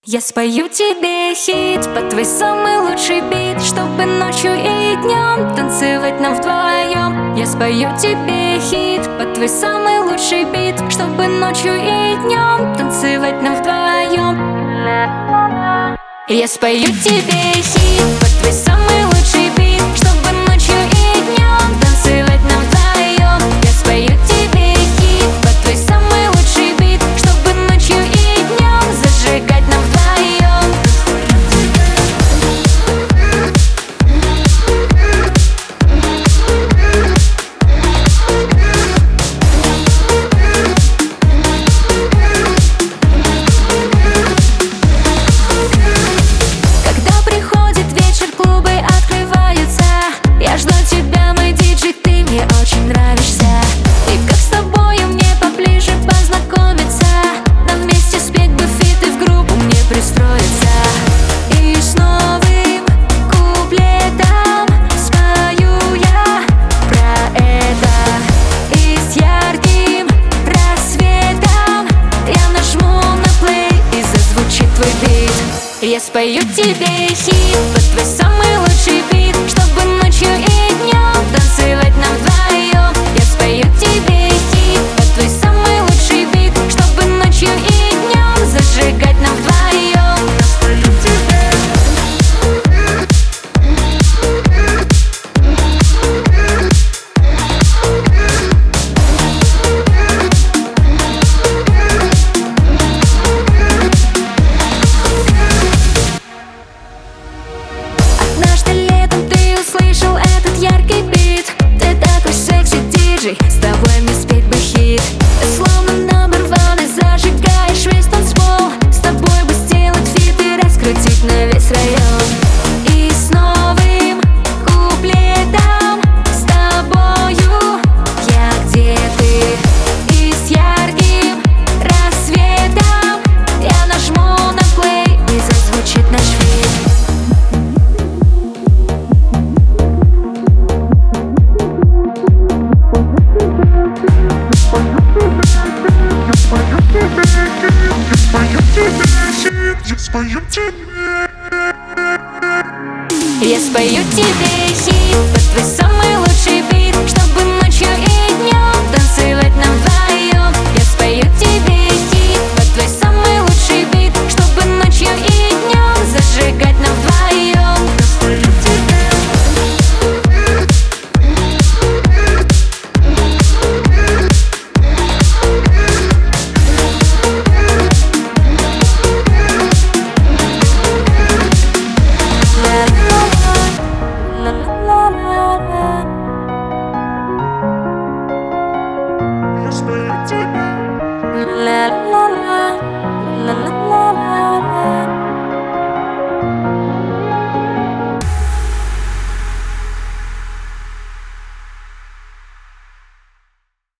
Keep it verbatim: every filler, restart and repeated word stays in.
Я спою тебе хит под твой самый лучший бит, чтобы ночью и днем танцевать нам вдвоем. Я спою тебе хит под твой самый лучший бит, чтобы ночью и днем танцевать нам вдвоем. Я спою тебе хит под твой самый лучший бит, чтобы ночью и днем танцевать нам вдвоем. Я спою тебе хит под твой самый лучший бит, чтобы ночью и днем зажигать нам вдвоем. Когда приходит вечер, клубы открываются. Я жду тебя, мой диджей, ты мне очень нравишься. И как с тобою мне поближе познакомиться, нам вместе спеть бы фит и в группу мне пристроиться. И с новым куплетом спою я про это. И с ярким рассветом я нажму на плей и зазвучит твой бит. Я спою тебе хит под твой самый лучший бит, чтобы ночью и днем танцевать нам вдвоем. Я спою тебе хит под твой самый лучший бит, чтобы ночью и днем зажигать нам вдвоем. Я спою тебе. Однажды летом ты услышал этот яркий бит. Ты такой секси диджей, с тобой мне спеть бы хит. Ты словно number one и зажигаешь весь танцпол. С тобой бы сделать фит и раскрутить на весь район. И с новым куплетом с тобою я где ты. И с ярким рассветом я нажму на плей и зазвучит наш фит. Я спою тебе хит под твой самый лучший бит, чтобы ночью и днем танцевать нам вдвоем. Я спою тебе хит под твой самый лучший бит, чтобы ночью и днем зажигать нам вдвоем. Я спою тебе. La la la la la la la.